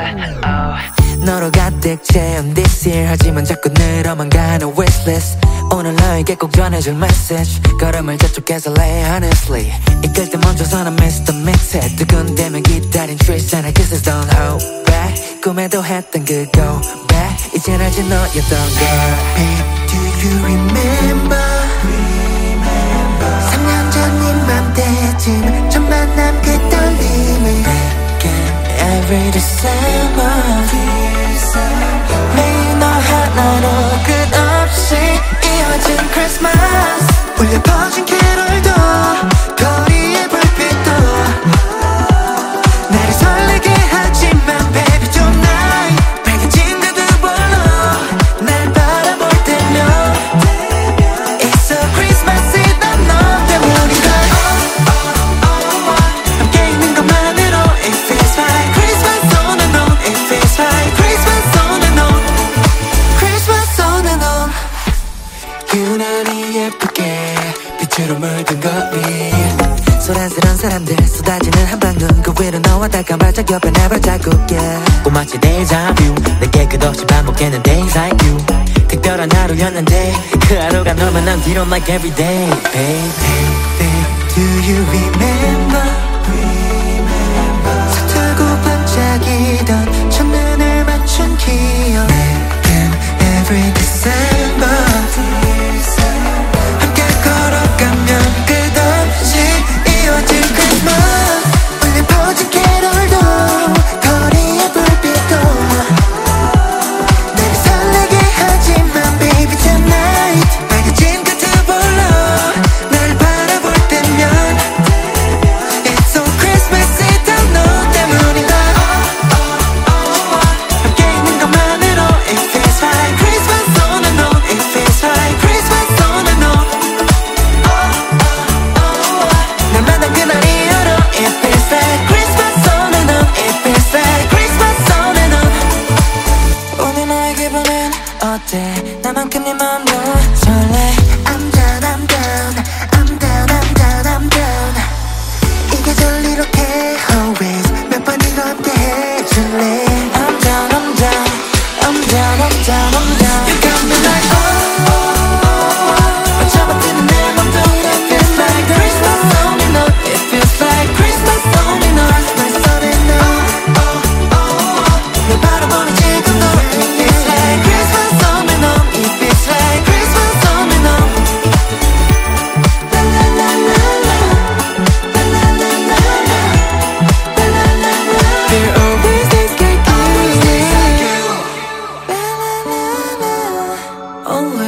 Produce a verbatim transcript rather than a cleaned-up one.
oh. 너로 가득 채운 this year 하지만 자꾸 늘어만 가는 wishlist 오늘 너에게 꼭 전해줄 message 걸음을 저쪽에서 lay honestly 이끌 때 멈춰서는 miss the mix 두근대면 기다린 trees and kisses don't hold back 꿈에도 했던 그 go back 이젠 알지 너였던 girl Babe, do you remember? 삼 년 전인 맘때쯤 첫 만남 그 떨림을 Every December 매일 너 하나로 끝없이 이어진 Christmas 울려 퍼진 캐롤도 거리의 불빛도 나를 설레게 하지만 baby tonight 밝아진 그들볼로 날 바라볼 때면 It's so Christmasy 난 너 때문이다 oh, oh, oh, oh. 함께 있는 것만으로 it feels like Christmas on and on it feels like Christmas on and on Christmas on and on 유난히 예쁘게 빛으로 물든 거리 소란스런 사람들 쏟아지는 한방눈 그 위로 너와 달콤 발짝 옆에 내 발자국 yeah. 꼬마치 데자뷰 내게 끝없이 반복되는 days like you 특별한 하루였는데 그 하루가 너만 난 뒤로 like everyday babe Hey babe do you remember 서투고 반짝이던 첫눈을 맞춘 기억 내겐 every December 함께 걸어가면 끝없이 이어질 Christmas 울려 퍼진 캐롤도 거리의 불빛도 나를 설레게 하지만 baby tonight 밝아진 그 두볼로 날 바라볼 때면 It's so Christmasy 다 너 때문이다 oh, oh, oh. 함께 있는 것만으로 it feels like Christmas on and on it feels like Christmas on and on oh, oh, oh. 날 만난 그날 이후로 it feels like Christmas on and on it feels like Christmas on and on 오늘 너의 기분은 어때 나만큼 네 맘도 설레 I'm down I'm down I'm down I'm down I'm down 이 계절 이렇게 always 몇 번 이거 함께 해줄래 I'm down I'm down I'm down I'm down I'm down You got me like oh, oh, oh, oh. 어쩌면 뛰는 내 맘도 It feels like Christmas on and on It feels like Christmas on and on Christmas on and on oh, oh, oh. 널 바라보는 지금도 It feels like Christmas on and on It feels like Christmas on and on La la la la la La la la la la La la la la la There always days like you La la la la la Always